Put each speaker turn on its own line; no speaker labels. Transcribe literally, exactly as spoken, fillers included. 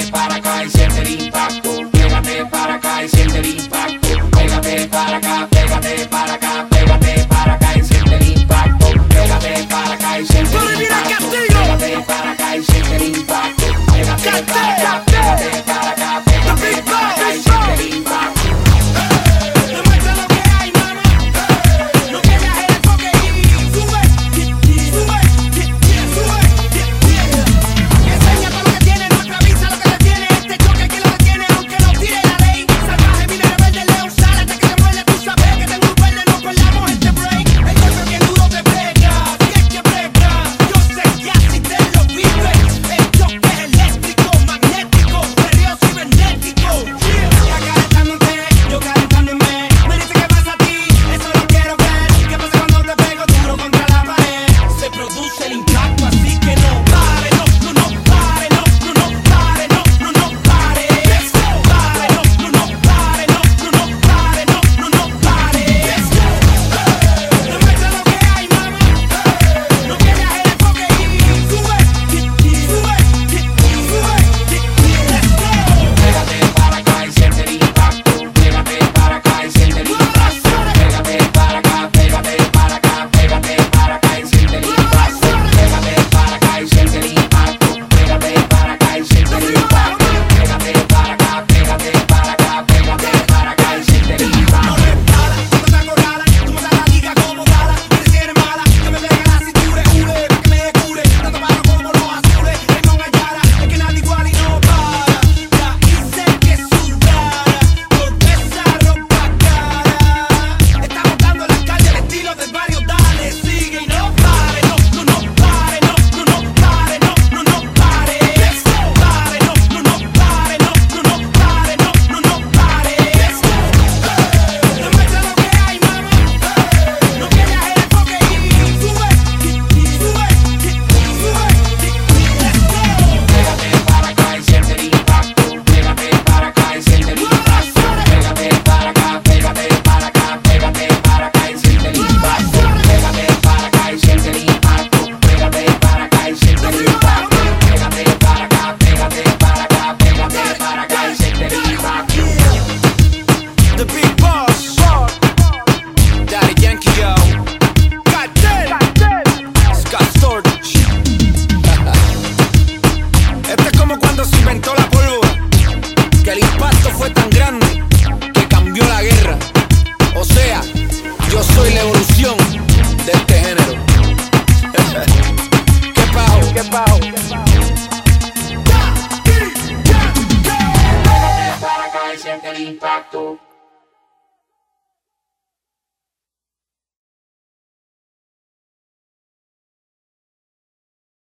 para acá y siente el impacto. Pégate para acá y siente el impacto. Pégate para acá, pégate para acá, pégate para acá y siente el impacto. Pégate para acá y siente el impacto. Pégate para acá y siente el impacto. Pégate para acá, pégate para acá, pégate para acá y siente el impacto.
Fue tan grande que cambió la guerra. O sea, yo soy León.